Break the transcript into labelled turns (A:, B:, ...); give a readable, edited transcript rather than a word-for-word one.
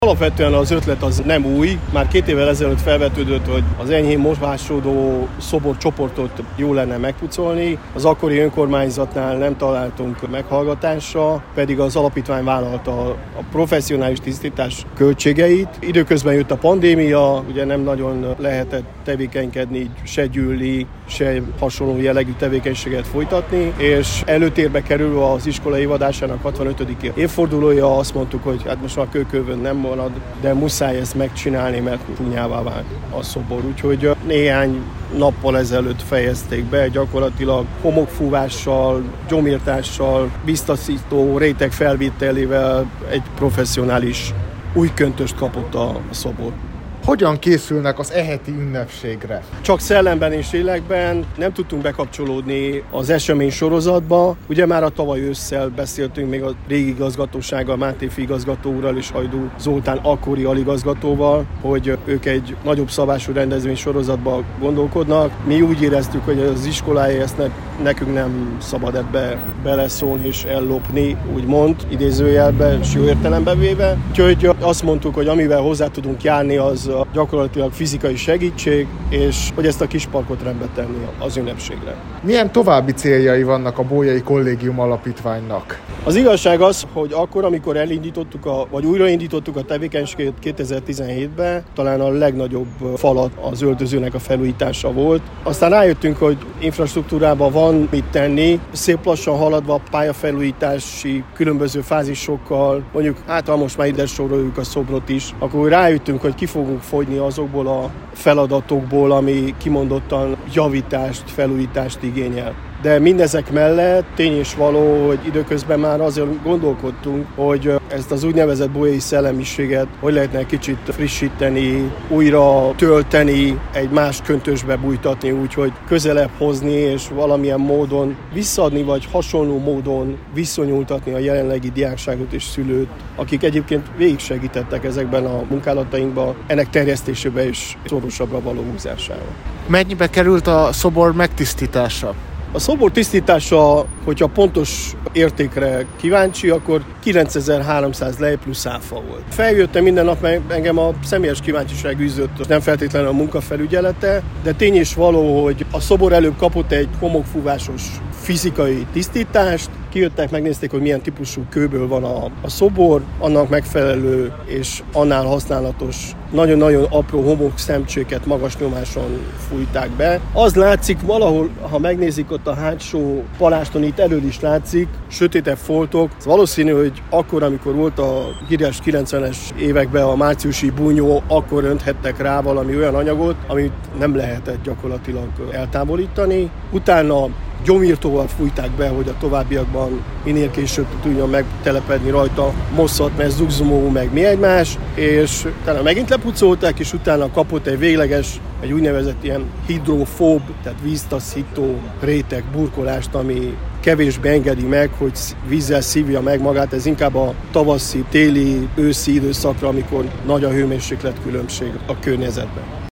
A: Alapvetően az ötlet az nem új, már 2 évvel ezelőtt felvetődött, hogy az enyhén mosvásodó szoborcsoportot jó lenne megpucolni. Az akkori önkormányzatnál nem találtunk meghallgatásra, pedig az alapítvány vállalta a professzionális tisztítás költségeit. Időközben jött a pandémia, ugye nem nagyon lehetett tevékenykedni, se gyűlni, se hasonló jellegű tevékenységet folytatni, és előtérbe kerülve az iskola évadásának 65. évfordulója, azt mondtuk, hogy hát most már kőkövön nem marad, de muszáj ezt megcsinálni, mert csúnyává vált a szobor. Úgyhogy néhány nappal ezelőtt fejezték be, gyakorlatilag homokfúvással, gyomírtással, biztosító réteg felvételével egy professzionális új köntöst kapott a szobor.
B: Hogyan készülnek az eheti ünnepségre?
A: Csak szellemben és lélekben, nem tudtunk bekapcsolódni az esemény sorozatba. Ugye már a tavaly ősszel beszéltünk még a régi igazgatósággal, Máté igazgató úrral és Hajdú Zoltán akkori aligazgatóval, hogy ők egy nagyobb szabású rendezvény sorozatba gondolkodnak. Mi úgy éreztük, hogy az iskolái ezt nekünk nem szabad ebbe beleszólni és ellopni, úgymond, idézőjelben és jó értelembe véve. Úgyhogy azt mondtuk, hogy amivel hozzá tudunk járni, az gyakorlatilag fizikai segítség, és hogy ezt a kis parkot rendbe tenni az ünnepségre.
B: Milyen további céljai vannak a Bolyai Kollégium Alapítványnak?
A: Az igazság az, hogy akkor, amikor vagy újraindítottuk a tevékenységet 2017-ben, talán a legnagyobb falat az öltözőnek a felújítása volt. Aztán rájöttünk, hogy infrastruktúrában van mit tenni, szép lassan haladva a pályafelújítási különböző fázisokkal, mondjuk ha most már ide soroljuk a szobrot is, akkor rájöttünk, hogy ki fogunk fogyni azokból a feladatokból, ami kimondottan javítást, felújítást igényel. De mindezek mellett tény és való, hogy időközben már azért gondolkodtunk, hogy ezt az úgynevezett bolyai szellemiséget hogy lehetne kicsit frissíteni, újra tölteni, egy más köntösbe bújtatni, úgyhogy közelebb hozni és valamilyen módon visszaadni, vagy hasonló módon viszonyultatni a jelenlegi diákságot és szülőt, akik egyébként végig segítettek ezekben a munkálatainkban, ennek terjesztésébe és szorosabbra való húzására.
B: Mennyibe került a szobor megtisztítása?
A: A szobor tisztítása, hogyha pontos értékre kíváncsi, akkor 9300 lej plusz áfa volt. Feljöttem minden nap, mert engem a személyes kíváncsiság űzött, nem feltétlenül a munkafelügyelete, de tény és való, hogy a szobor előbb kapott egy homokfúvásos fizikai tisztítást, kijöttek, megnézték, hogy milyen típusú kőből van a szobor, annak megfelelő és annál használatos, nagyon-nagyon apró homok szemcséket magas nyomáson fújták be. Az látszik valahol, ha megnézik ott a hátsó paláston, itt elől is látszik, sötétebb foltok. Ez valószínű, hogy akkor, amikor volt a híres 90-es években a márciusi búnyó, akkor önthettek rá valami olyan anyagot, amit nem lehetett gyakorlatilag eltávolítani. Utána gyomírtóval fújták be, hogy a továbbiakban minél később tudjon megtelepedni rajta mosszat, zugzumó, meg mi egymás, és utána megint lepucolták, és utána kapott egy végleges, egy úgynevezett ilyen hidrofób, tehát víztaszító réteg burkolást, ami kevésbé engedi meg, hogy vízzel szívja meg magát, ez inkább a tavaszi, téli, őszi időszakra, amikor nagy a hőmérséklet különbség a környezetben.